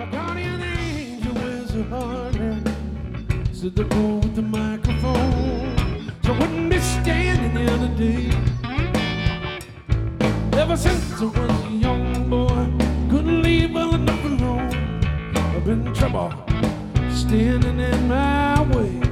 guardian angel wears a hard hat, said the boy with the microphone, so I wouldn't be standing here today. Ever since I was a young boy, couldn't leave well enough alone. I've been in trouble standing in my way.